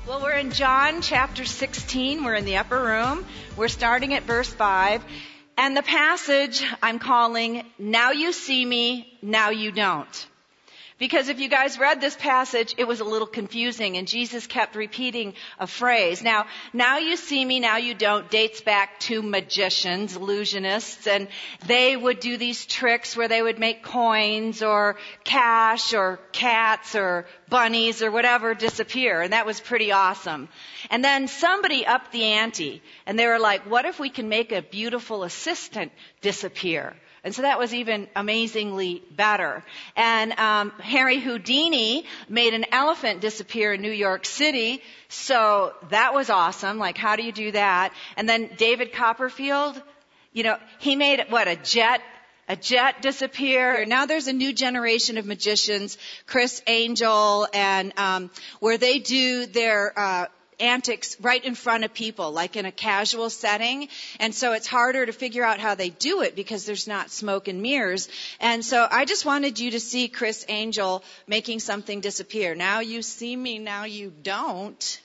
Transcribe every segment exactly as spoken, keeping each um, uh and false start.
Well, we're in John chapter sixteen. We're in the upper room. We're starting at verse five. And the passage I'm calling, Now You See Me, Now You Don't. Because if you guys read this passage, it was a little confusing, and Jesus kept repeating a phrase. Now, now you see me, now you don't, dates back to magicians, illusionists, and they would do these tricks where they would make coins or cash or cats or bunnies or whatever disappear, and that was pretty awesome. And then somebody upped the ante, and they were like, what if we can make a beautiful assistant disappear? And so that was even amazingly better. And um, Harry Houdini made an elephant disappear in New York City. So that was awesome. Like, how do you do that? And then David Copperfield, you know, he made, what, a jet A jet disappear. Now there's a new generation of magicians, Chris Angel, and um, where they do their uh, antics right in front of people, like in a casual setting. And so it's harder to figure out how they do it because there's not smoke and mirrors. And so I just wanted you to see Chris Angel making something disappear. Now you see me, now you don't.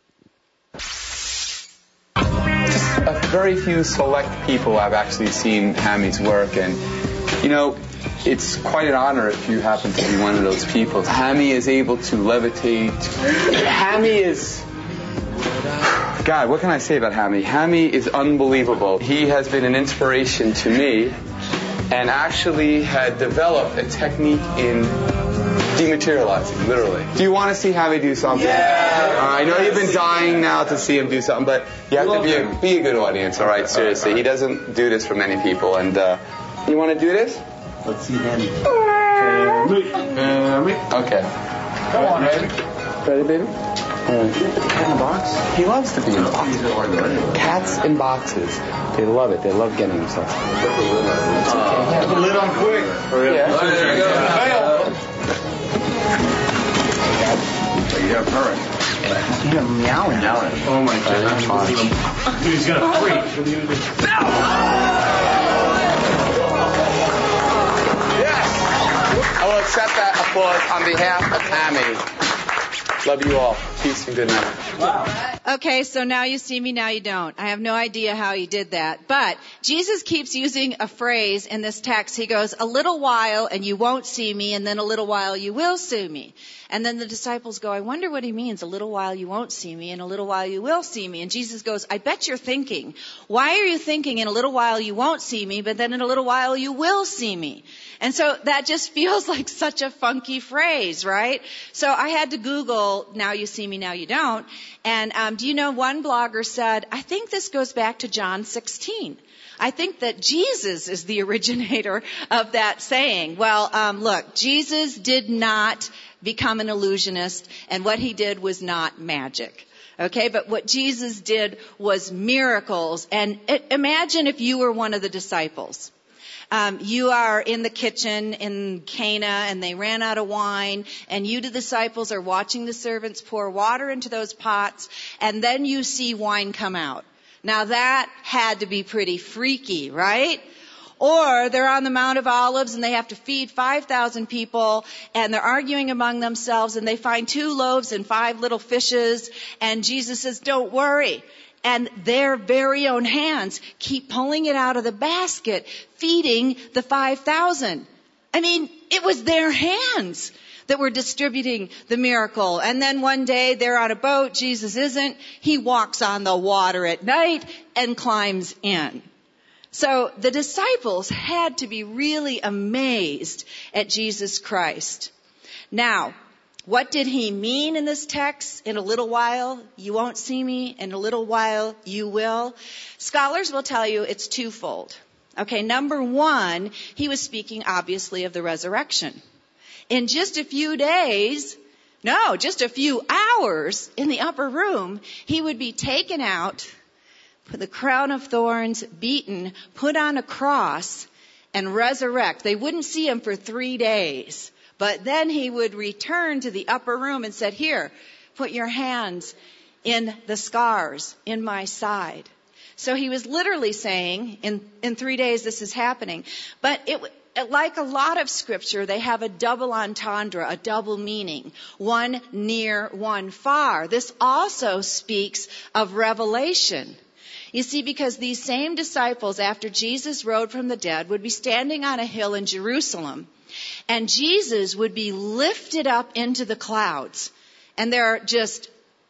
Just a very few select people I've actually seen Hammy's work, and you know, it's quite an honor if you happen to be one of those people. Hammy is able to levitate. Hammy is... God, what can I say about Hammy? Hammy is unbelievable. He has been an inspiration to me and actually had developed a technique in dematerializing, literally. Do you want to see Hammy do something? Yeah. Uh, I know you've been dying now to see him do something, but you have to be a, be a good audience, all right? Seriously. He doesn't do this for many people. And uh, you want to do this? Let's see Hammy. Hammy. Okay. Come on, ready? Ready, baby? Cat in a box? He loves to be in boxes. Cats in boxes. They love it. They love getting himself. Uh, put the lid on quick. Yeah. Oh, there you go. Fail. You have purring. You have meowing. Meowing. Oh my God. Dude, he's gonna freak. Yes. I will accept that applause on behalf of Hammy. Love you all. Peace and good night. Wow. Okay, so now you see me, now you don't. I have no idea how he did that. But Jesus keeps using a phrase in this text. He goes, a little while and you won't see me, and then a little while you will see me. And then the disciples go, I wonder what he means, a little while you won't see me, and a little while you will see me. And Jesus goes, I bet you're thinking, why are you thinking in a little while you won't see me, but then in a little while you will see me? And so that just feels like such a funky phrase, right? So I had to Google, now you see me, now you don't. And um, do you know, one blogger said, I think this goes back to John sixteen. I think that Jesus is the originator of that saying. Well, um, look, Jesus did not become an illusionist, and what he did was not magic. Okay, but what Jesus did was miracles. And it, imagine if you were one of the disciples. Um, you are in the kitchen in Cana, and they ran out of wine, and you, the disciples, are watching the servants pour water into those pots, and then you see wine come out. Now that had to be pretty freaky, right? Or they're on the Mount of Olives and they have to feed five thousand people, and they're arguing among themselves, and they find two loaves and five little fishes, and Jesus says, don't worry. And their very own hands keep pulling it out of the basket, feeding the five thousand. I mean, it was their hands that were distributing the miracle. And then one day they're on a boat, Jesus isn't. He walks on the water at night and climbs in. So the disciples had to be really amazed at Jesus Christ. Now, what did he mean in this text? In a little while, you won't see me. In a little while, you will. Scholars will tell you it's twofold. Okay, number one, he was speaking obviously of the resurrection. In just a few days, no, just a few hours in the upper room, he would be taken out, put the crown of thorns, beaten, put on a cross, and resurrect. They wouldn't see him for three days. But then he would return to the upper room and said, here, put your hands in the scars in my side. So he was literally saying, in, in three days this is happening. But it, like a lot of scripture, they have a double entendre, a double meaning. One near, one far. This also speaks of revelation. You see, because these same disciples, after Jesus rose from the dead, would be standing on a hill in Jerusalem, and Jesus would be lifted up into the clouds, and they're just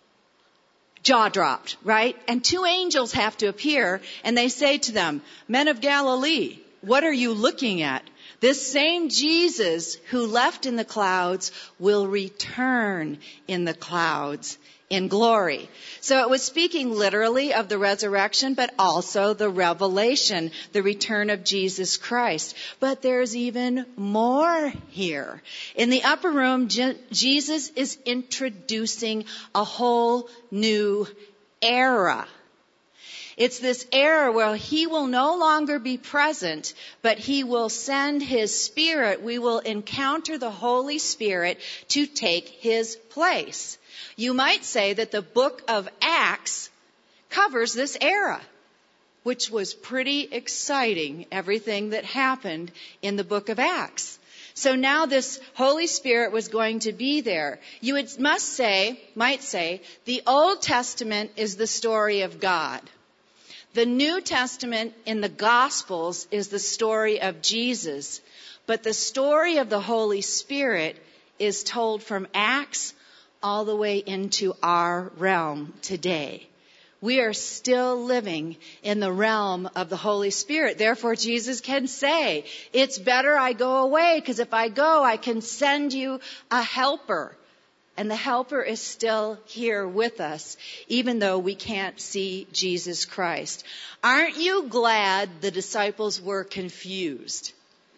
jaw dropped, right? And two angels have to appear, and they say to them, "Men of Galilee, what are you looking at? This same Jesus who left in the clouds will return in the clouds in glory." So it was speaking literally of the resurrection, but also the revelation, the return of Jesus Christ. But there's even more here. In the upper room, Je- Jesus is introducing a whole new era. It's this era where he will no longer be present, but he will send his Spirit. We will encounter the Holy Spirit to take his place. You might say that the book of Acts covers this era, which was pretty exciting, everything that happened in the book of Acts. So now this Holy Spirit was going to be there. You would, must say, might say, the Old Testament is the story of God. The New Testament in the Gospels is the story of Jesus, but the story of the Holy Spirit is told from Acts all the way into our realm today. We are still living in the realm of the Holy Spirit. Therefore, Jesus can say, "It's better I go away, because if I go, I can send you a helper." And the helper is still here with us, even though we can't see Jesus Christ. Aren't you glad the disciples were confused?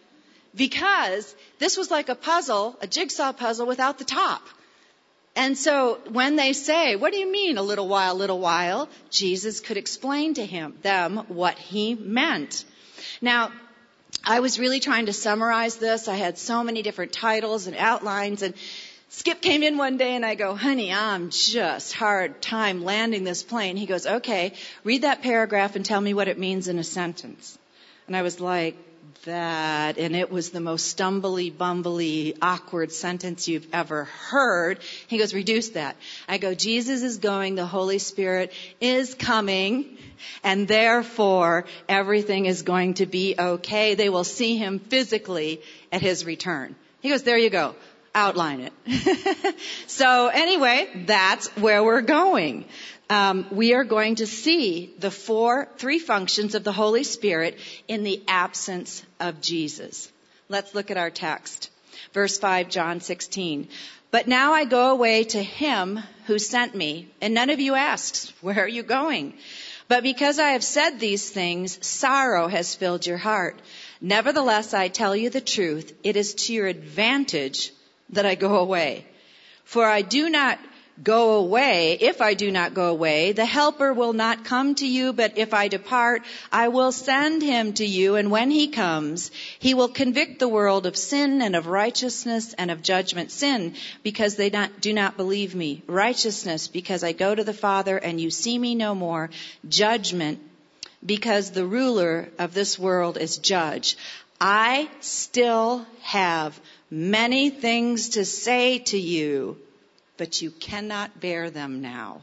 Because this was like a puzzle, a jigsaw puzzle without the top. And so when they say, "What do you mean a little while, little while?" Jesus could explain to him, them what he meant. Now, I was really trying to summarize this. I had so many different titles and outlines, and Skip came in one day and I go, "Honey, I'm just hard time landing this plane." He goes, "Okay, read that paragraph and tell me what it means in a sentence." And I was like, "That," and it was the most stumbly, bumbly, awkward sentence you've ever heard. He goes, "Reduce that." I go, "Jesus is going, the Holy Spirit is coming, and therefore everything is going to be okay. They will see him physically at his return." He goes, "There you go. Outline it." So anyway, that's where we're going. Um, we are going to see the four, three functions of the Holy Spirit in the absence of Jesus. Let's look at our text. Verse five, John sixteen. "But now I go away to him who sent me, and none of you asks, 'Where are you going?' But because I have said these things, sorrow has filled your heart. Nevertheless, I tell you the truth, it is to your advantage that I go away. For I do not go away, if I do not go away, the Helper will not come to you, but if I depart, I will send him to you, and when he comes, he will convict the world of sin and of righteousness and of judgment. Sin, because they not, do not believe me. Righteousness, because I go to the Father and you see me no more. Judgment, because the ruler of this world is judged. I still have many things to say to you, but you cannot bear them now."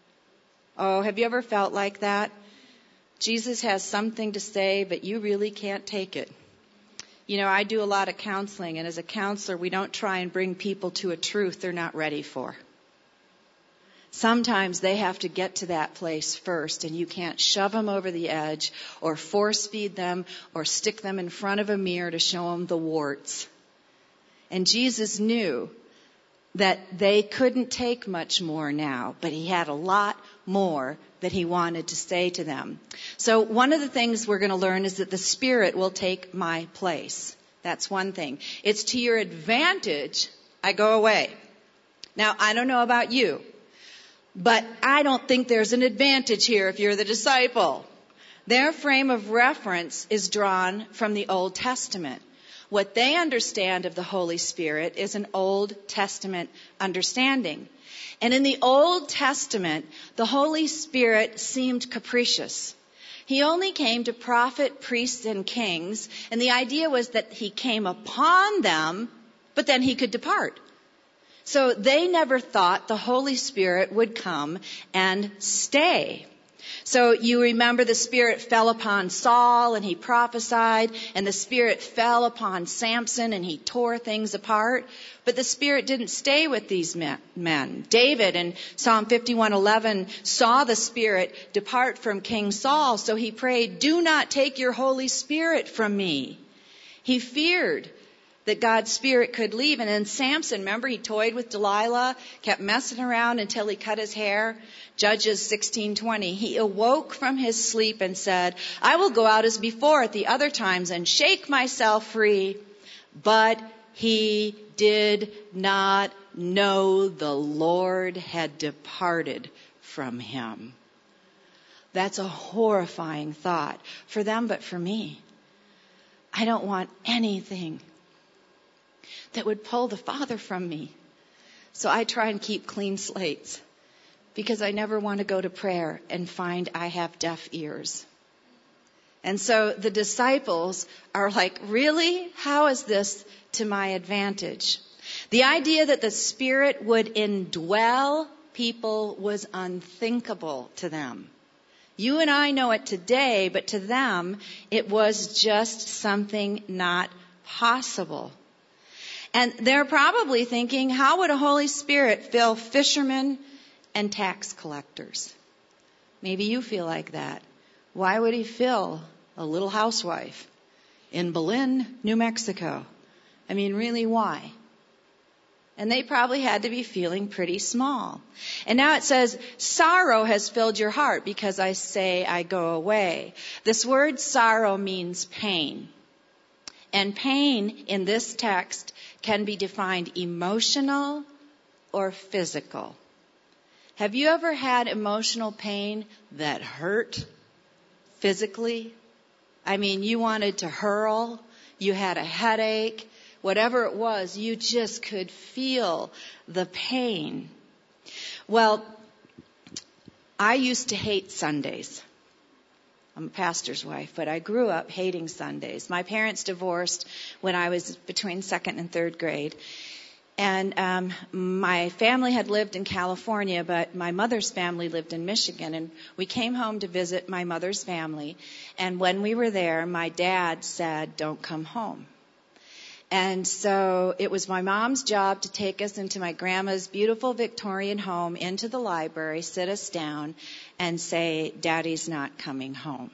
Oh, have you ever felt like that? Jesus has something to say, but you really can't take it. You know, I do a lot of counseling, and as a counselor, we don't try and bring people to a truth they're not ready for. Sometimes they have to get to that place first, and you can't shove them over the edge or force feed them or stick them in front of a mirror to show them the warts. And Jesus knew that they couldn't take much more now, but he had a lot more that he wanted to say to them. So one of the things we're going to learn is that the Spirit will take my place. That's one thing. It's to your advantage I go away. Now, I don't know about you, but I don't think there's an advantage here if you're the disciple. Their frame of reference is drawn from the Old Testament. What they understand of the Holy Spirit is an Old Testament understanding. And in the Old Testament, the Holy Spirit seemed capricious. He only came to prophet, priests, and kings, and the idea was that he came upon them, but then he could depart. So they never thought the Holy Spirit would come and stay. So you remember the Spirit fell upon Saul and he prophesied, and the Spirit fell upon Samson and he tore things apart. But the Spirit didn't stay with these men. David in Psalm fifty-one eleven saw the Spirit depart from King Saul, so he prayed, "Do not take your Holy Spirit from me." He feared that God's Spirit could leave. And then Samson, remember, he toyed with Delilah, kept messing around until he cut his hair. Judges sixteen twenty. He awoke from his sleep and said, "I will go out as before at the other times and shake myself free." But he did not know the Lord had departed from him. That's a horrifying thought for them, but for me. I don't want anything that would pull the Father from me. So I try and keep clean slates because I never want to go to prayer and find I have deaf ears. And so the disciples are like, really? How is this to my advantage? The idea that the Spirit would indwell people was unthinkable to them. You and I know it today, but to them, it was just something not possible. And they're probably thinking, how would a Holy Spirit fill fishermen and tax collectors? Maybe you feel like that. Why would he fill a little housewife in Belen, New Mexico? I mean, really, why? And they probably had to be feeling pretty small. And now it says, sorrow has filled your heart because I say I go away. This word sorrow means pain. And pain in this text can be defined emotional or physical. Have you ever had emotional pain that hurt physically? I mean, you wanted to hurl, you had a headache, whatever it was, you just could feel the pain. Well, I used to hate Sundays. I'm a pastor's wife, but I grew up hating Sundays. My parents divorced when I was between second and third grade. And um, my family had lived in California, but my mother's family lived in Michigan. And we came home to visit my mother's family. And when we were there, my dad said, "Don't come home." And so it was my mom's job to take us into my grandma's beautiful Victorian home, into the library, sit us down, and say, "Daddy's not coming home."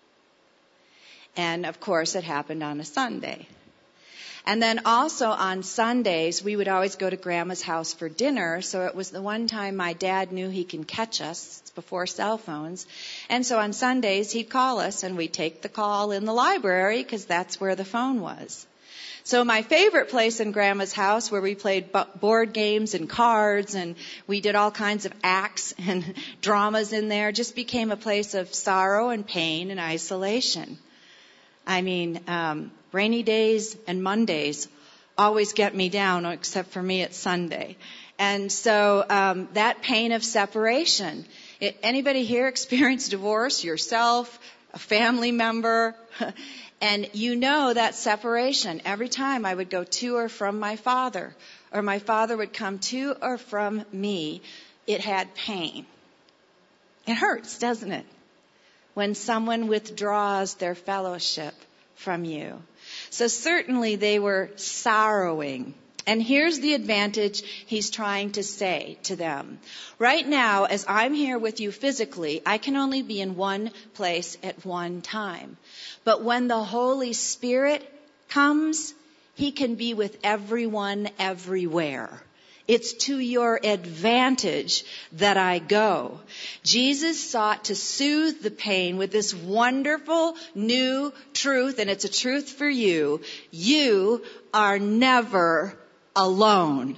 And, of course, it happened on a Sunday. And then also on Sundays, we would always go to Grandma's house for dinner. So it was the one time my dad knew he can catch us. It's before cell phones. And so on Sundays, he'd call us, and we'd take the call in the library because that's where the phone was. So my favorite place in Grandma's house, where we played board games and cards and we did all kinds of acts and dramas in there, just became a place of sorrow and pain and isolation. I mean, um, rainy days and Mondays always get me down, except for me, it's Sunday. And so um, that pain of separation. It, anybody here experience divorce? Yourself, a family member? And you know that separation. Every time I would go to or from my father, or my father would come to or from me, it had pain. It hurts, doesn't it? When someone withdraws their fellowship from you. So certainly they were sorrowing. And here's the advantage he's trying to say to them. Right now, as I'm here with you physically, I can only be in one place at one time. But when the Holy Spirit comes, he can be with everyone everywhere. It's to your advantage that I go. Jesus sought to soothe the pain with this wonderful new truth, and it's a truth for you. You are never alone.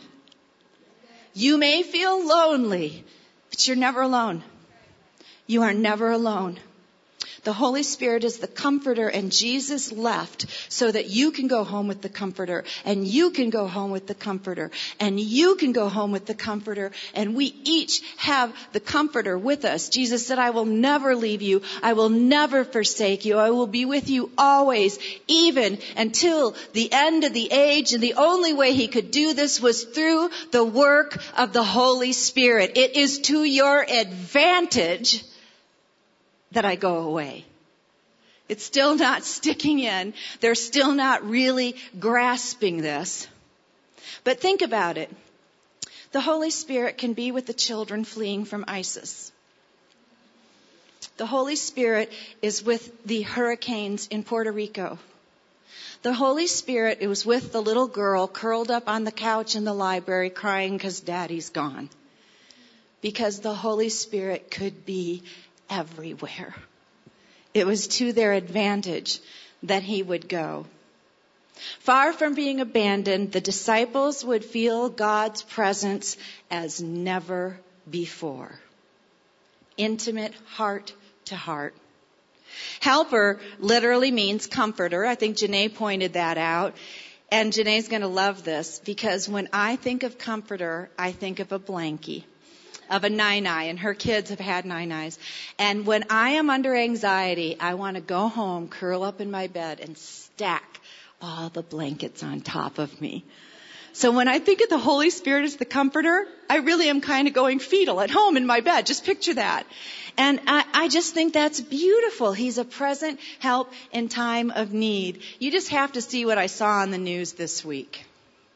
You may feel lonely, but you're never alone. You are never alone. The Holy Spirit is the comforter, and Jesus left so that you can go home with the comforter, and you can go home with the comforter, and you can go home with the comforter, and we each have the comforter with us. Jesus said, I will never leave you. I will never forsake you. I will be with you always, even until the end of the age. And the only way he could do this was through the work of the Holy Spirit. It is to your advantage that I go away. It's still not sticking in. They're still not really grasping this. But think about it. The Holy Spirit can be with the children fleeing from ISIS. The Holy Spirit is with the hurricanes in Puerto Rico. The Holy Spirit is with the little girl curled up on the couch in the library crying because Daddy's gone. Because the Holy Spirit could be everywhere. It was to their advantage that he would go. Far from being abandoned, the disciples would feel God's presence as never before. Intimate heart to heart. Helper literally means comforter. I think Janae pointed that out. And Janae's going to love this because when I think of comforter, I think of a blankie. Of a nine-eye, and her kids have had nine-eyes. And when I am under anxiety, I want to go home, curl up in my bed, and stack all the blankets on top of me. So when I think of the Holy Spirit as the comforter, I really am kind of going fetal at home in my bed. Just picture that. And I, I just think that's beautiful. He's a present help in time of need. You just have to see what I saw on the news this week.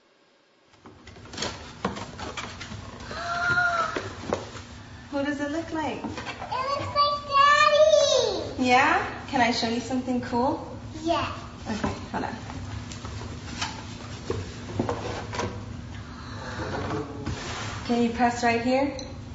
What does it look like? It looks like Daddy. Yeah? Can I show you something cool? Yeah. Okay, hold on. Can you press right here?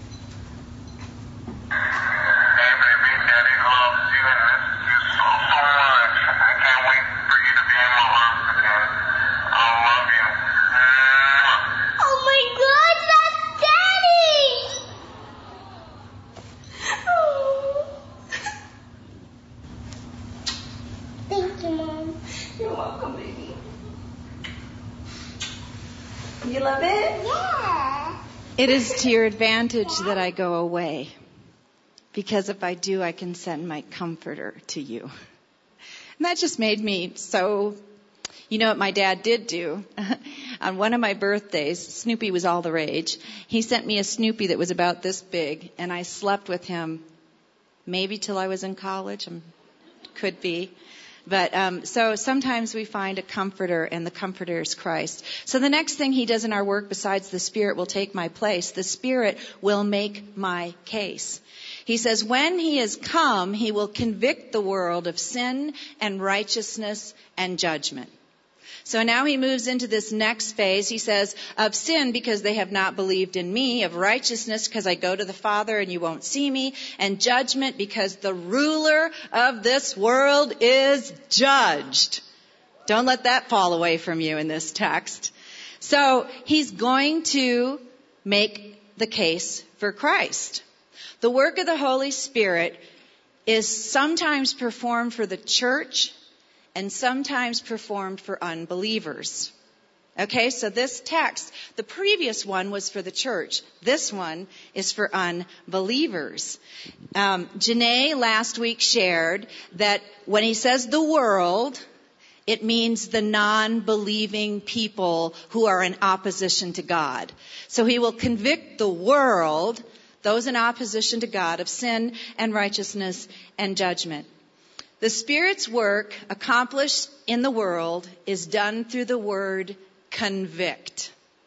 You love it? Yeah. It is to your advantage that I go away. Because if I do, I can send my comforter to you. And that just made me so, you know what my dad did do? On one of my birthdays, Snoopy was all the rage. He sent me a Snoopy that was about this big, and I slept with him maybe till I was in college. Um, could be. But um, so sometimes we find a comforter, and the comforter is Christ. So the next thing he does in our work, besides the Spirit will take my place, the Spirit will make my case. He says, when he is come, he will convict the world of sin and righteousness and judgment. So now he moves into this next phase. He says, of sin because they have not believed in me, of righteousness because I go to the Father and you won't see me, and judgment because the ruler of this world is judged. Don't let that fall away from you in this text. So he's going to make the case for Christ. The work of the Holy Spirit is sometimes performed for the church and sometimes performed for unbelievers. Okay, so this text, the previous one was for the church. This one is for unbelievers. Um, Janae last week shared that when he says the world, it means the non-believing people who are in opposition to God. So he will convict the world, those in opposition to God, of sin and righteousness and judgment. The Spirit's work accomplished in the world is done through the word convict.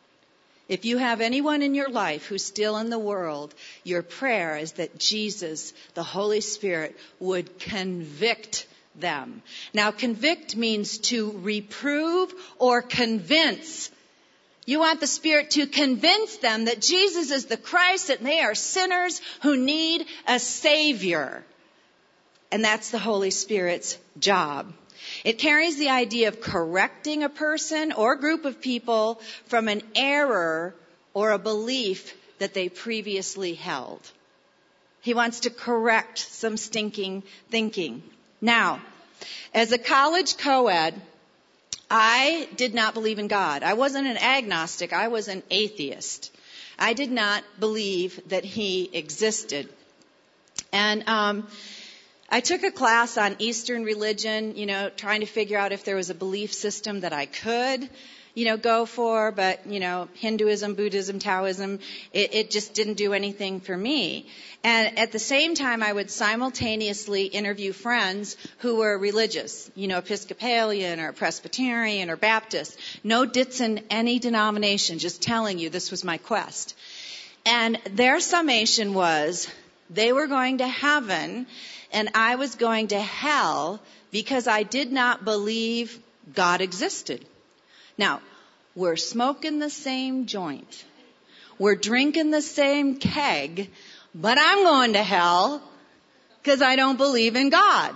If you have anyone in your life who's still in the world, your prayer is that Jesus, the Holy Spirit, would convict them. Now, convict means to reprove or convince. You want the Spirit to convince them that Jesus is the Christ, that they are sinners who need a Savior. And that's the Holy Spirit's job. It carries the idea of correcting a person or group of people from an error or a belief that they previously held. He wants to correct some stinking thinking. Now, as a college co-ed, I did not believe in God. I wasn't an agnostic. I was an atheist. I did not believe that He existed. And um, I took a class on Eastern religion, you know, trying to figure out if there was a belief system that I could, you know, go for. But, you know, Hinduism, Buddhism, Taoism, it, it just didn't do anything for me. And at the same time, I would simultaneously interview friends who were religious, you know, Episcopalian or Presbyterian or Baptist. No dits in any denomination, just telling you this was my quest. And their summation was they were going to heaven and I was going to hell because I did not believe God existed. Now, we're smoking the same joint. We're drinking the same keg. But I'm going to hell because I don't believe in God.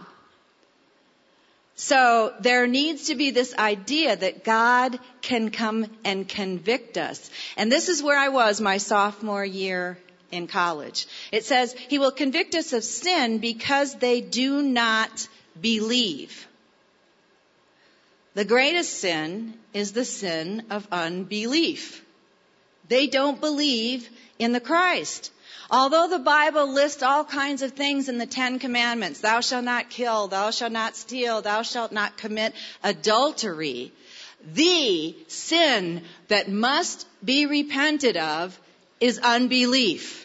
So there needs to be this idea that God can come and convict us. And this is where I was my sophomore year in college. It says He will convict us of sin because they do not believe. The greatest sin is the sin of unbelief. They don't believe in the Christ. Although the Bible lists all kinds of things in the Ten Commandments, thou shalt not kill, thou shalt not steal, thou shalt not commit adultery, the sin that must be repented of is unbelief.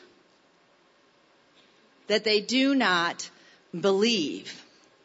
That they do not believe.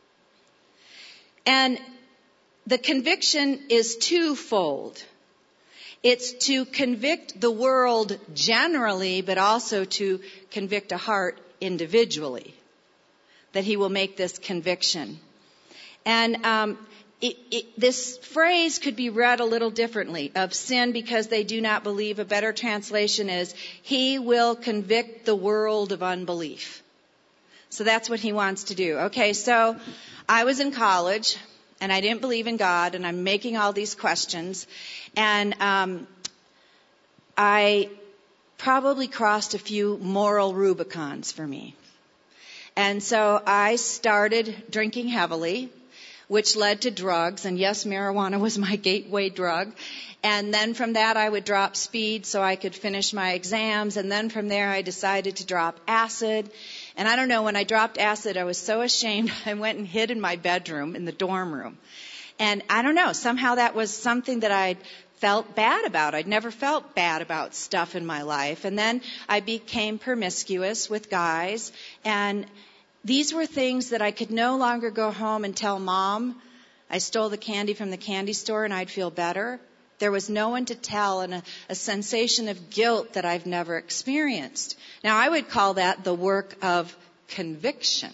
And the conviction is twofold. It's to convict the world generally, but also to convict a heart individually. That He will make this conviction. And um, it, it, this phrase could be read a little differently. Of sin because they do not believe. A better translation is, He will convict the world of unbelief. So that's what He wants to do. Okay, so I was in college. And I didn't believe in God, and I'm making all these questions. And um, I probably crossed a few moral Rubicons for me. And so I started drinking heavily, which led to drugs. And yes, marijuana was my gateway drug. And then from that, I would drop speed so I could finish my exams. And then from there, I decided to drop acid. And I don't know, when I dropped acid, I was so ashamed, I went and hid in my bedroom, in the dorm room. And I don't know, somehow that was something that I felt bad about. I'd never felt bad about stuff in my life. And then I became promiscuous with guys. And these were things that I could no longer go home and tell Mom I stole the candy from the candy store and I'd feel better. There was no one to tell, and a, a sensation of guilt that I've never experienced. Now, I would call that the work of conviction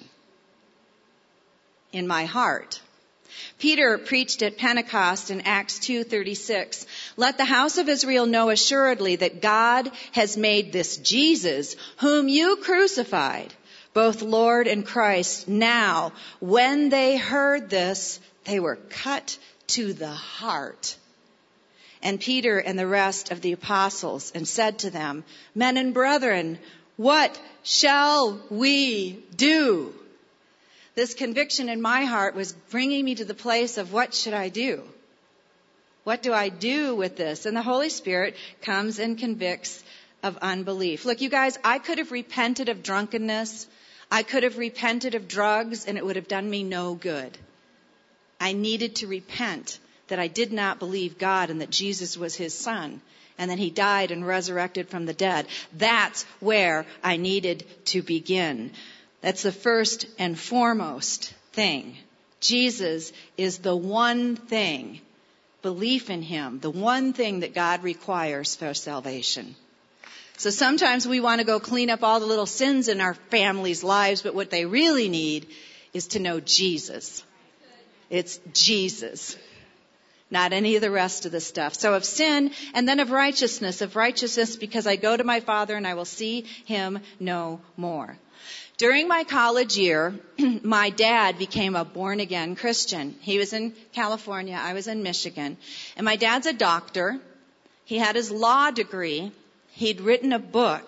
in my heart. Peter preached at Pentecost in Acts two thirty-six. Let the house of Israel know assuredly that God has made this Jesus, whom you crucified, both Lord and Christ. Now, when they heard this, they were cut to the heart. And Peter and the rest of the apostles, and said to them, Men and brethren, what shall we do? This conviction in my heart was bringing me to the place of what should I do? What do I do with this? And the Holy Spirit comes and convicts of unbelief. Look, you guys, I could have repented of drunkenness. I could have repented of drugs, and it would have done me no good. I needed to repent that I did not believe God and that Jesus was His Son and that He died and resurrected from the dead. That's where I needed to begin. That's the first and foremost thing. Jesus is the one thing, belief in Him, the one thing that God requires for salvation. So sometimes we want to go clean up all the little sins in our families' lives, but what they really need is to know Jesus. It's Jesus. Not any of the rest of the stuff. So of sin, and then of righteousness. Of righteousness because I go to my Father and I will see Him no more. During my college year, my dad became a born-again Christian. He was in California. I was in Michigan. And my dad's a doctor. He had his law degree. He'd written a book.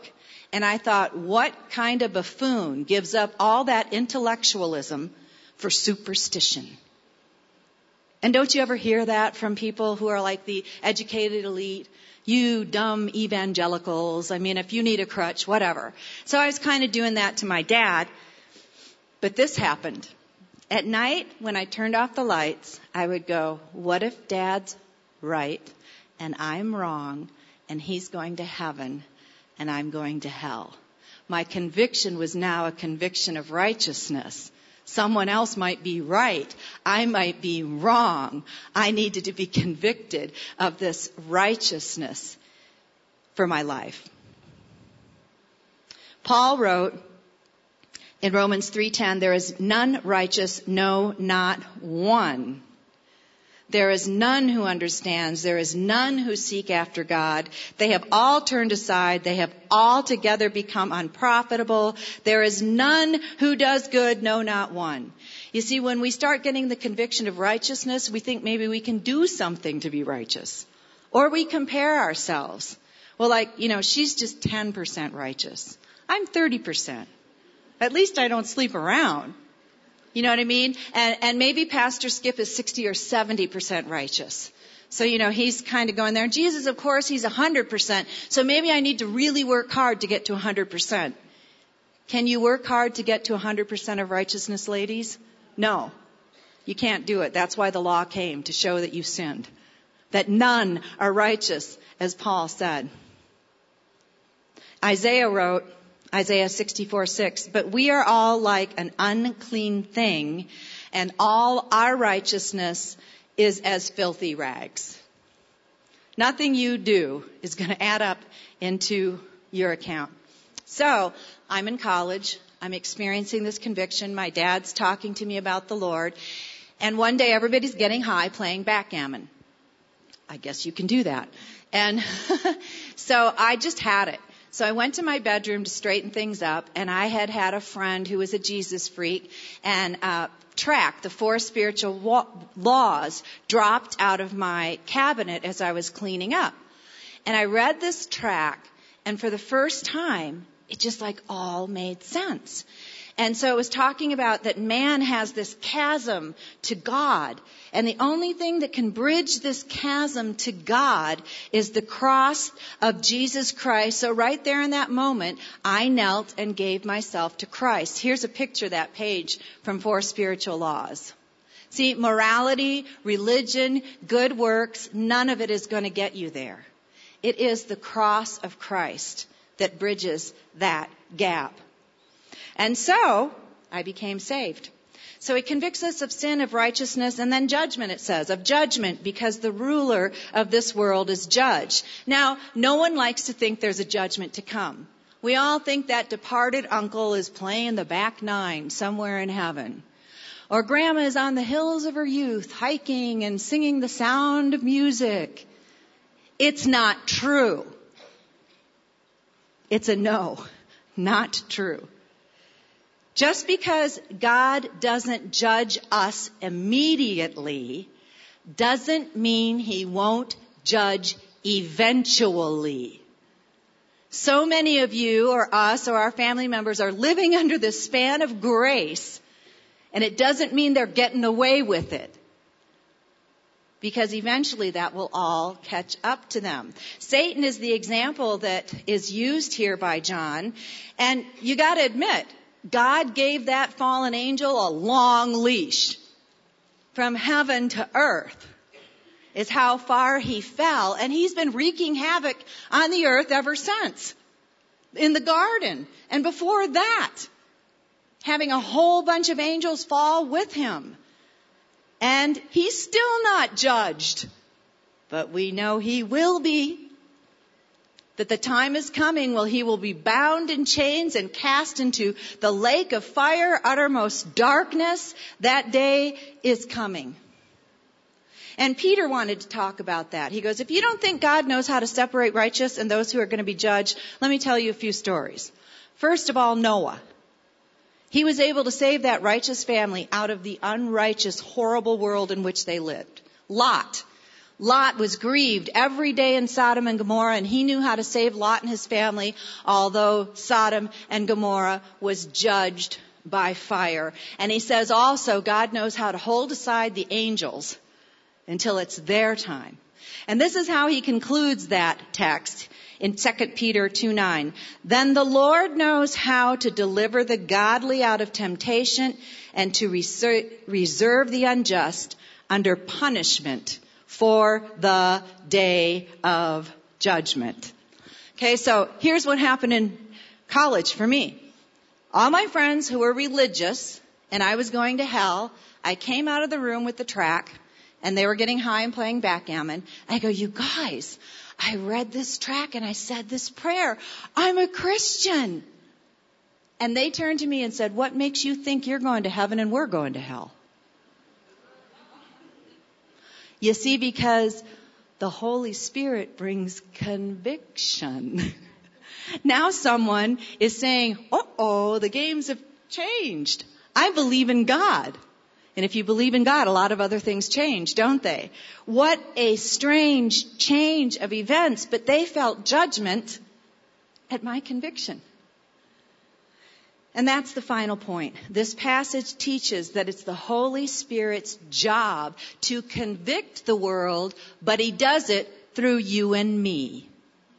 And I thought, what kind of buffoon gives up all that intellectualism for superstition? And don't you ever hear that from people who are like the educated elite? You dumb evangelicals. I mean, if you need a crutch, whatever. So I was kind of doing that to my dad. But this happened. At night, when I turned off the lights, I would go, what if Dad's right and I'm wrong and he's going to heaven and I'm going to hell? My conviction was now a conviction of righteousness. Someone else might be right. I might be wrong. I needed to be convicted of this righteousness for my life. Paul wrote in Romans three ten, there is none righteous, no, not one. There is none who understands. There is none who seek after God. They have all turned aside. They have altogether become unprofitable. There is none who does good, no, not one. You see, when we start getting the conviction of righteousness, we think maybe we can do something to be righteous. Or we compare ourselves. Well, like, you know, she's just ten percent righteous. I'm thirty percent. At least I don't sleep around. You know what I mean? And, and maybe Pastor Skip is sixty or seventy percent righteous. So, you know, he's kind of going there. And Jesus, of course, he's one hundred percent. So maybe I need to really work hard to get to one hundred percent. Can you work hard to get to one hundred percent of righteousness, ladies? No. You can't do it. That's why the law came, to show that you sinned. That none are righteous, as Paul said. Isaiah wrote, Isaiah sixty-four six, but we are all like an unclean thing, and all our righteousness is as filthy rags. Nothing you do is going to add up into your account. So, I'm in college. I'm experiencing this conviction. My dad's talking to me about the Lord. And one day everybody's getting high playing backgammon. I guess you can do that. And so I just had it. So I went to my bedroom to straighten things up, and I had had a friend who was a Jesus freak, and uh track, the four spiritual wa- laws, dropped out of my cabinet as I was cleaning up. And I read this track, and for the first time, it just like all made sense. And so it was talking about that man has this chasm to God. And the only thing that can bridge this chasm to God is the cross of Jesus Christ. So right there in that moment, I knelt and gave myself to Christ. Here's a picture of that page from Four Spiritual Laws. See, morality, religion, good works, none of it is going to get you there. It is the cross of Christ that bridges that gap. And so, I became saved. So it convicts us of sin, of righteousness, and then judgment, it says, of judgment, because the ruler of this world is judged. Now, no one likes to think there's a judgment to come. We all think that departed uncle is playing the back nine somewhere in heaven. Or grandma is on the hills of her youth, hiking and singing the sound of music. It's not true. It's a no, not true. Just because God doesn't judge us immediately doesn't mean he won't judge eventually. So many of you or us or our family members are living under the span of grace, and it doesn't mean they're getting away with it. Because eventually that will all catch up to them. Satan is the example that is used here by John. And you got to admit, God gave that fallen angel a long leash. From heaven to earth is how far he fell. And he's been wreaking havoc on the earth ever since. In the garden. And before that, having a whole bunch of angels fall with him. And he's still not judged. But we know he will be. That the time is coming when he will be bound in chains and cast into the lake of fire, uttermost darkness. That day is coming. And Peter wanted to talk about that. He goes, if you don't think God knows how to separate righteous and those who are going to be judged, let me tell you a few stories. First of all, Noah. He was able to save that righteous family out of the unrighteous, horrible world in which they lived. Lot. Lot was grieved every day in Sodom and Gomorrah, and he knew how to save Lot and his family, although Sodom and Gomorrah was judged by fire. And he says also God knows how to hold aside the angels until it's their time. And this is how he concludes that text in Second Peter two nine. Then the Lord knows how to deliver the godly out of temptation and to reserve the unjust under punishment for the day of judgment. Okay, so here's what happened in college for me. All my friends who were religious, and I was going to hell, I came out of the room with the track, and they were getting high and playing backgammon. I go, you guys, I read this track and I said this prayer. I'm a Christian. And they turned to me and said, what makes you think you're going to heaven and we're going to hell? You see, because the Holy Spirit brings conviction. Now someone is saying, uh-oh, the games have changed. I believe in God. And if you believe in God, a lot of other things change, don't they? What a strange change of events, but they felt judgment at my conviction. And that's the final point. This passage teaches that it's the Holy Spirit's job to convict the world, but He does it through you and me.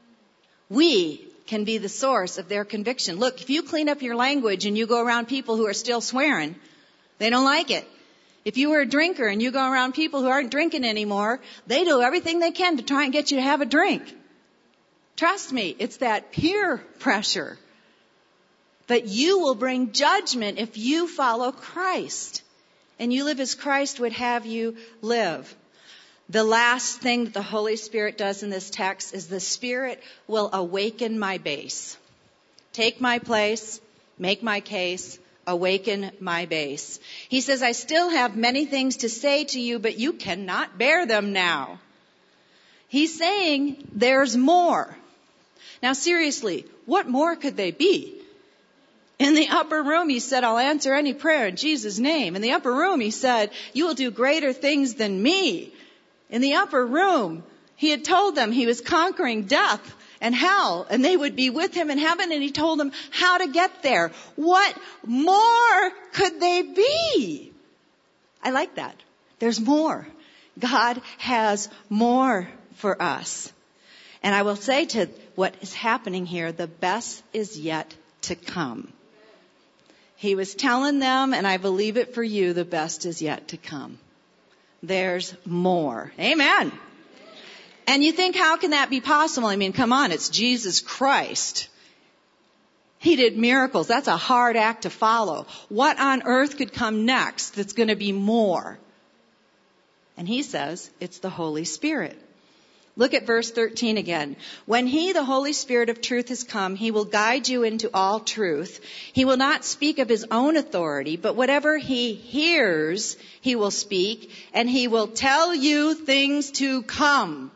We can be the source of their conviction. Look, if you clean up your language and you go around people who are still swearing, they don't like it. If you were a drinker and you go around people who aren't drinking anymore, they do everything they can to try and get you to have a drink. Trust me, it's that peer pressure. But you will bring judgment if you follow Christ and you live as Christ would have you live. The last thing that the Holy Spirit does in this text is the Spirit will awaken my base. Take my place, make my case, awaken my base. He says, I still have many things to say to you, but you cannot bear them now. He's saying there's more. Now seriously, what more could they be? In the upper room, He said, I'll answer any prayer in Jesus' name. In the upper room, He said, you will do greater things than me. In the upper room, He had told them He was conquering death and hell, and they would be with Him in heaven, and He told them how to get there. What more could they be? I like that. There's more. God has more for us. And I will say to what is happening here, the best is yet to come. He was telling them, and I believe it for you, the best is yet to come. There's more. Amen. And you think, how can that be possible? I mean, come on, it's Jesus Christ. He did miracles. That's a hard act to follow. What on earth could come next that's going to be more? And He says, it's the Holy Spirit. Look at verse thirteen again. When He, the Holy Spirit of truth, has come, He will guide you into all truth. He will not speak of His own authority, but whatever He hears, He will speak, and He will tell you things to come.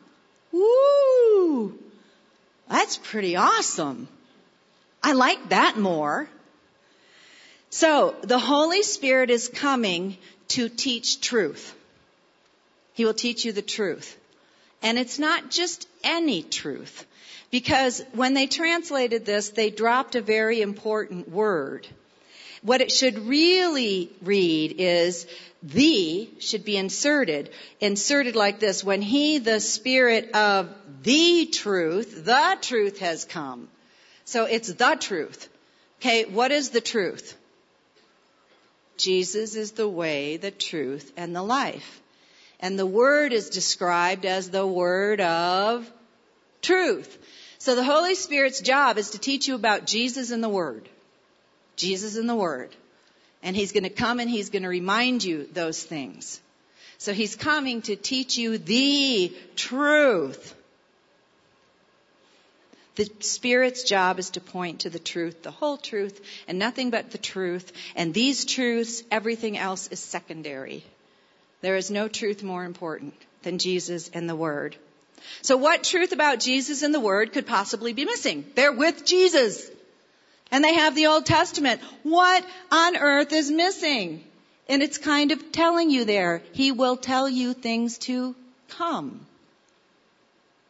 Woo! That's pretty awesome. I like that more. So, the Holy Spirit is coming to teach truth. He will teach you the truth. And it's not just any truth, because when they translated this, they dropped a very important word. What it should really read is, the should be inserted, inserted like this. When He, the Spirit of the truth, the truth has come. So it's the truth. Okay, what is the truth? Jesus is the way, the truth, and the life. And the Word is described as the Word of truth. So the Holy Spirit's job is to teach you about Jesus and the Word. Jesus and the Word. And He's going to come and He's going to remind you those things. So He's coming to teach you the truth. The Spirit's job is to point to the truth, the whole truth, and nothing but the truth. And these truths, everything else is secondary. There is no truth more important than Jesus and the Word. So what truth about Jesus and the Word could possibly be missing? They're with Jesus. And they have the Old Testament. What on earth is missing? And it's kind of telling you there. He will tell you things to come.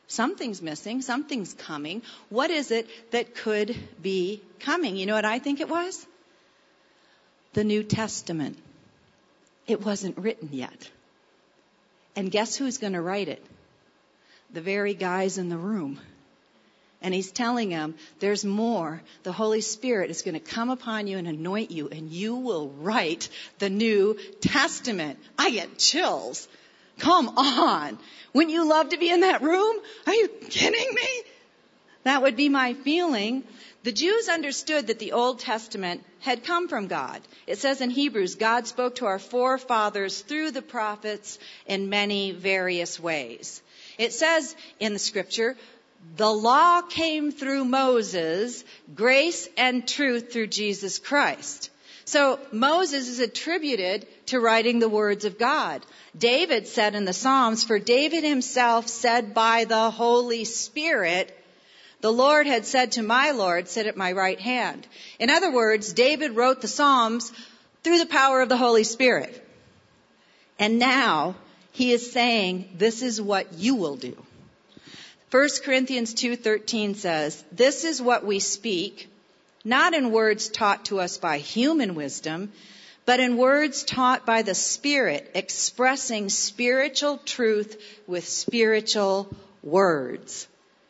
Something's missing. Something's coming. What is it that could be coming? You know what I think it was? The New Testament. It wasn't written yet. And guess who's going to write it? The very guys in the room. And he's telling them, there's more. The Holy Spirit is going to come upon you and anoint you, and you will write the New Testament. I get chills. Come on. Wouldn't you love to be in that room? Are you kidding me? That would be my feeling. The Jews understood that the Old Testament had come from God. It says in Hebrews, God spoke to our forefathers through the prophets in many various ways. It says in the scripture, the law came through Moses, grace and truth through Jesus Christ. So Moses is attributed to writing the words of God. David said in the Psalms, for David himself said by the Holy Spirit, the Lord had said to my Lord, sit at my right hand. In other words, David wrote the Psalms through the power of the Holy Spirit. And now he is saying, this is what you will do. First Corinthians two thirteen says, this is what we speak, not in words taught to us by human wisdom, but in words taught by the Spirit, expressing spiritual truth with spiritual words.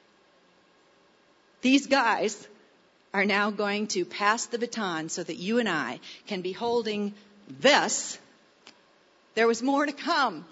These guys are now going to pass the baton so that you and I can be holding this. There was more to come.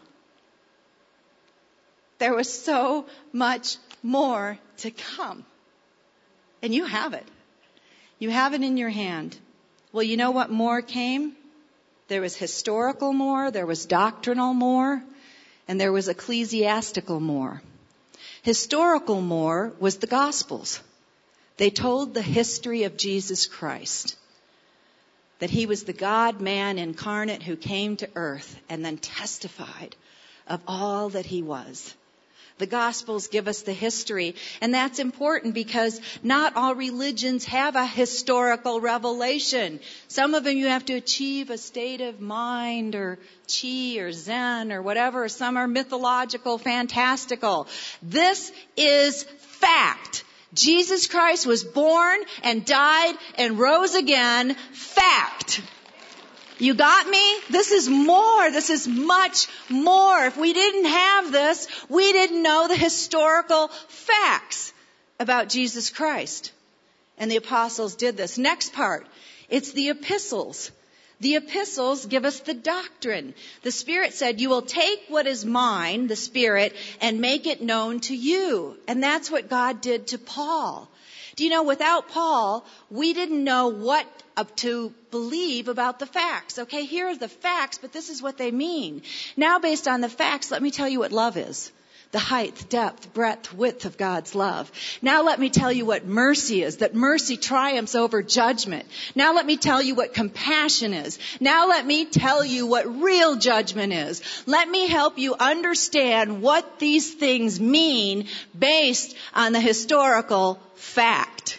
There was so much more to come. And you have it. You have it in your hand. Well, you know what more came? There was historical more, there was doctrinal more, and there was ecclesiastical more. Historical more was the Gospels. They told the history of Jesus Christ. That he was the God-man incarnate who came to earth and then testified of all that he was. The Gospels give us the history, and that's important because not all religions have a historical revelation. Some of them you have to achieve a state of mind or chi or zen or whatever. Some are mythological, fantastical. This is fact. Jesus Christ was born and died and rose again. Fact. You got me? This is more. This is much more. If we didn't have this, we didn't know the historical facts about Jesus Christ. And the apostles did this. Next part. It's the epistles. The epistles give us the doctrine. The Spirit said, you will take what is mine, the Spirit, and make it known to you. And that's what God did to Paul. Do you know, without Paul, we didn't know what up to believe about the facts. Okay, here are the facts, but this is what they mean. Now, based on the facts, let me tell you what love is. The height, depth, breadth, width of God's love. Now let me tell you what mercy is, that mercy triumphs over judgment. Now let me tell you what compassion is. Now let me tell you what real judgment is. Let me help you understand what these things mean based on the historical fact.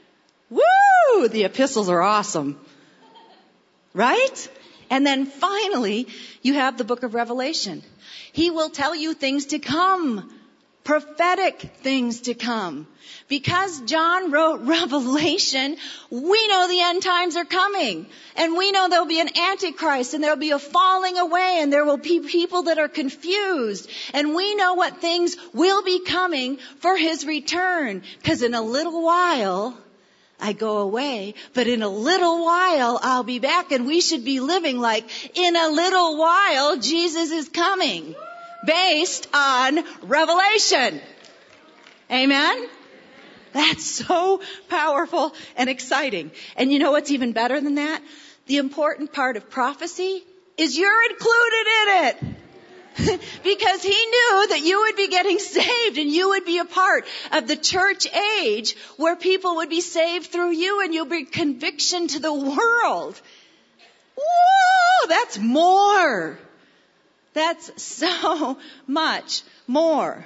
Woo! The epistles are awesome. Right? And then finally, you have the book of Revelation. He will tell you things to come, prophetic things to come. Because John wrote Revelation, we know the end times are coming. And we know there'll be an antichrist and there'll be a falling away and there will be people that are confused. And we know what things will be coming for his return. Because in a little while, I go away, but in a little while I'll be back, and we should be living like in a little while Jesus is coming, based on Revelation. Amen? That's so powerful and exciting. And you know what's even better than that? The important part of prophecy is you're included in it. Because he knew that you would be getting saved and you would be a part of the church age where people would be saved through you and you'll bring conviction to the world. Whoa, that's more. That's so much more.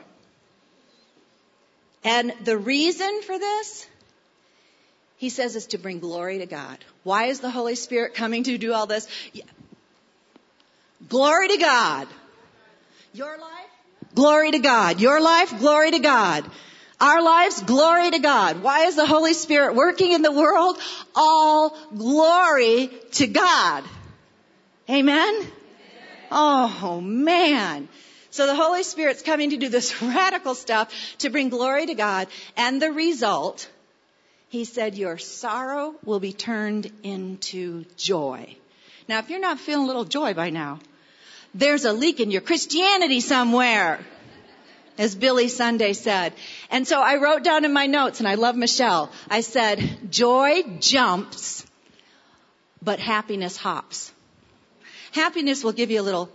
And the reason for this, he says, is to bring glory to God. Why is the Holy Spirit coming to do all this? Glory to God. Your life glory to God. Your life, glory to God. Our lives, glory to God. Why is the Holy Spirit working in the world? All glory to God. Amen? Oh, man. So the Holy Spirit's coming to do this radical stuff to bring glory to God. And the result, he said, your sorrow will be turned into joy. Now, if you're not feeling a little joy by now, there's a leak in your Christianity somewhere, as Billy Sunday said. And so I wrote down in my notes, and I love Michelle, I said, joy jumps, but happiness hops. Happiness will give you a little,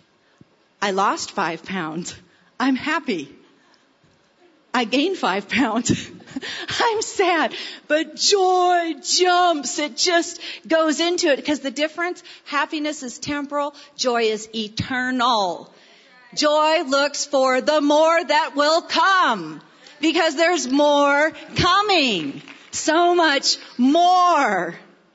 I lost five pounds. I'm happy. I gained five pounds. I'm sad. But joy jumps. It just goes into it. Because the difference, happiness is temporal, joy is eternal. Joy looks for the more that will come. Because there's more coming. So much more.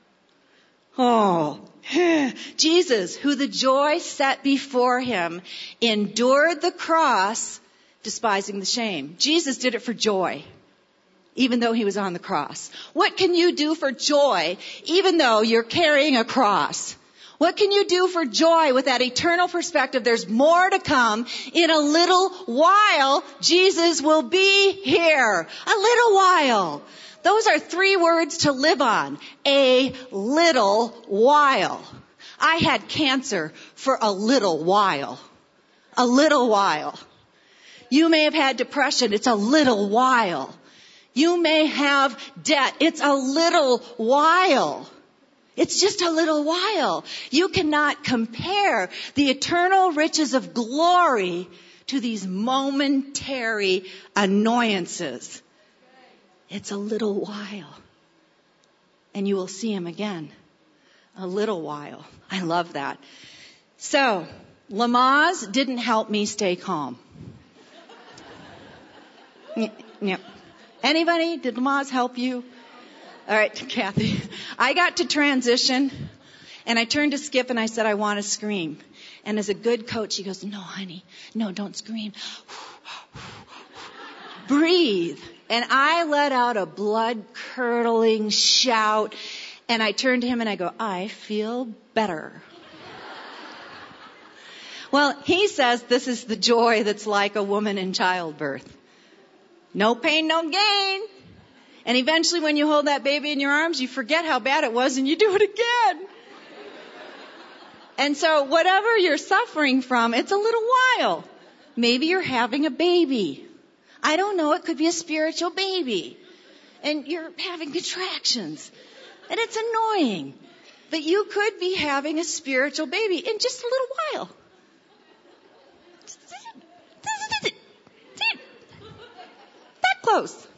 Oh. Jesus, who the joy set before him, endured the cross, despising the shame. Jesus did it for joy, even though he was on the cross. What can you do for joy, even though you're carrying a cross? What can you do for joy with that eternal perspective? There's more to come. In a little while, Jesus will be here. A little while. Those are three words to live on. A little while. I had cancer for a little while. A little while. You may have had depression. It's a little while. You may have debt. It's a little while. It's just a little while. You cannot compare the eternal riches of glory to these momentary annoyances. It's a little while. And you will see him again. A little while. I love that. So, Lamaze didn't help me stay calm. Yep. Anybody? Did Lamaze help you? All right, Kathy. I got to transition, and I turned to Skip, and I said, I want to scream. And as a good coach, he goes, no, honey. No, don't scream. Breathe. And I let out a blood-curdling shout, and I turned to him and I go, I feel better. Well, he says this is the joy that's like a woman in childbirth. No pain, no gain. And eventually when you hold that baby in your arms, you forget how bad it was and you do it again. And so whatever you're suffering from, it's a little while. Maybe you're having a baby. I don't know, it could be a spiritual baby. And you're having contractions. And it's annoying. But you could be having a spiritual baby in just a little while. That close.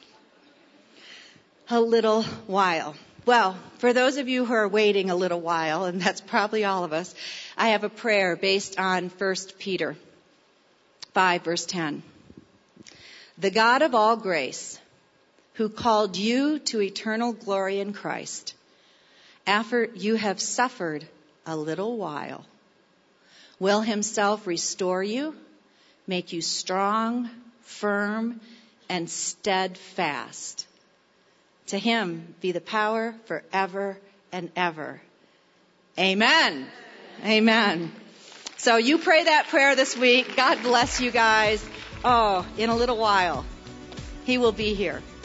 A little while. Well, for those of you who are waiting a little while, and that's probably all of us, I have a prayer based on First Peter five, verse ten. The God of all grace, who called you to eternal glory in Christ, after you have suffered a little while, will himself restore you, make you strong, firm, and steadfast. To him be the power forever and ever. Amen. Amen. So you pray that prayer this week. God bless you guys. Oh, in a little while, he will be here.